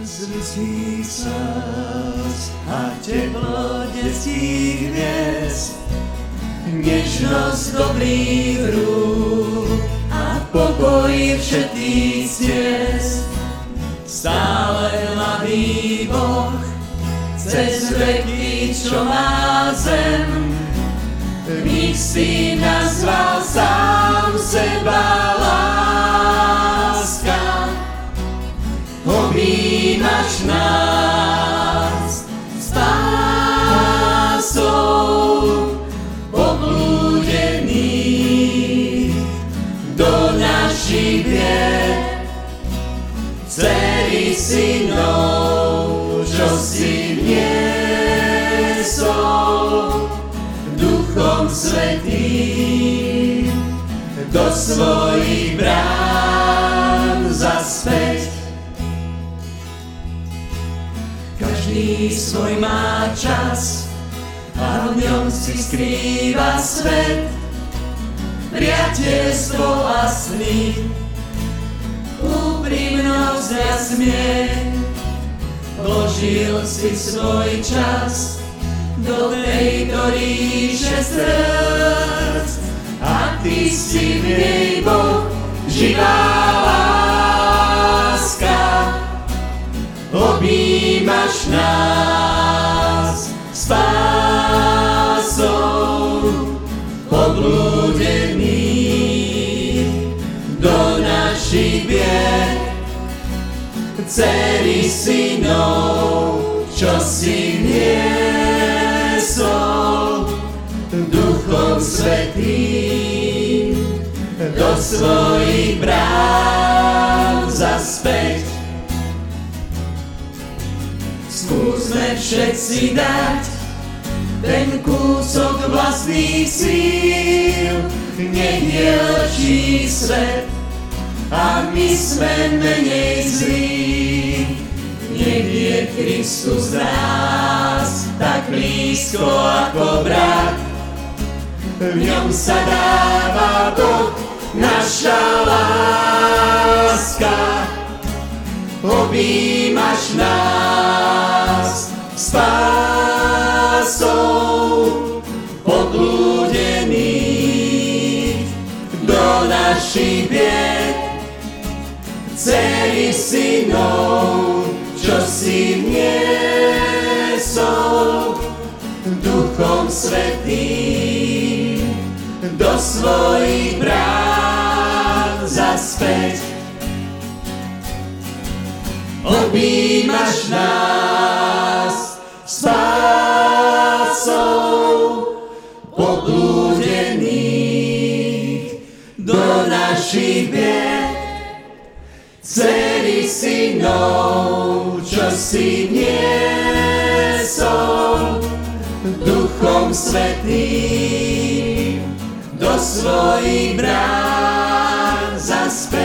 z ľudských slz a teplo detských hviezd, nežnosť dobrých rúk a pokoj všetkých ciest. Stále mladý Boh cez veky, čo má zem, v nich si nazval sám seba láska. Objímaš nás spásou poblúdených do našich vied, dcery synov, čo si vniesol Duchom Svätým do svojich brán zaspäť. Každý svoj má čas a v ňom si skrýva svet, priateľstvo a sny, úprimnosť a smiech. Vložil si svoj čas do tejto ríše srdc a ty si v nej Boh, živá láska. Objímaš nás spásou poblúdených do našich bied, dcery synov, čo si vniesol Duchom Svätým do svojich brán zaspäť. Skúsme všetci dať ten kúsok vlastných síl, nech je lepší svet a my sme menej zlí. Nech je Kristus nás tak blízko ako brat, v ňom sa dáva Boh naša láska. Objímaš nás spásou poblúdených do našich bied, dcery synov, čo si vniesol Duchom Svätým do svojich brán zaspäť. Objímaš nás spásou poblúdených do našich bied, dcery synov, čo si vniesol Duchom Svätým do svojich brán zaspäť.